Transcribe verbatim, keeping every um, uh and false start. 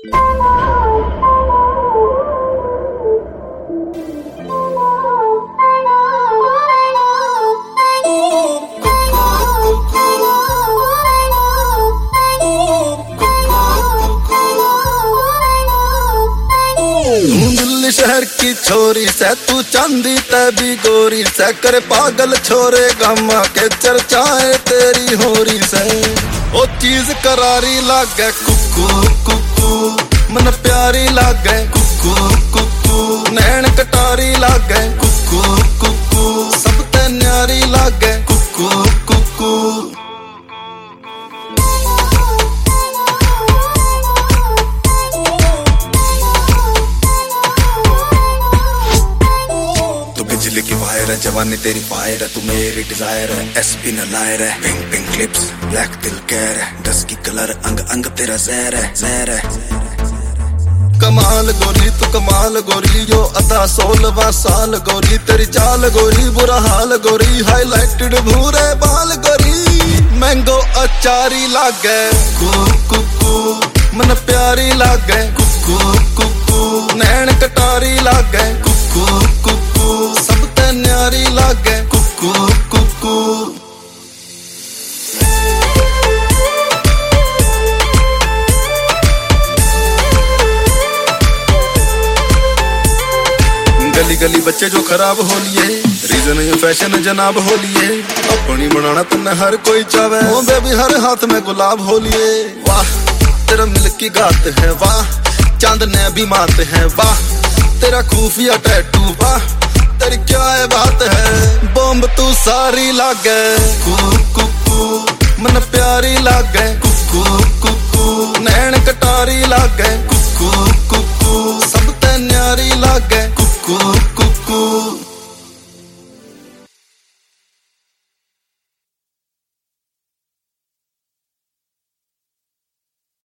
शहर की छोरी से तू चांदी तभी गोरी से करे पागल छोरे गमा के चर्चाएं तेरी होरी से ओ चीज करारी लागे कुकू कुकू मन प्यारी लागे कुकू कुकू नैन कटारी लागे कुकू कुकू सब ते न्यारी लागे कुकू कुकू की वायर है जवानी तेरी फायर है तू मेरी डिजायर है एसपी न लायर है पिंक पिंक लिप्स ब्लैक दिल कैर है डस्की कलर अंग अंग तेरा जहर है जहर है कमाल गोरी तू कमाल गोरी जो अदा सोलवा साल गोरी तेरी चाल गोरी बुरा हाल गोरी हाईलाइटेड भूरे बाल गोरी मैंगो अचारी लागे कुकू मन प्यारी लागे कुकू कुकू नैन कटारी लागे कुकू कुकू सब ते न्यारी लागे कुकू कुकू गली गली बच्चे जो खराब हो लिए रीजन ये फैशन जनाब हो लिए अपनी बनाना तुमने हर कोई चावे ओ बेबी हर हाथ में गुलाब हो लिए वाह तेरा मिल्की गात है वाह चांद ने भी मात है वाह तेरा खूफिया टैटू वाह तेरी क्या है बात है बॉम्ब तू सारी लागे कुकू मन प्यारी लागे कुकू कुकू नैन कटारी लागे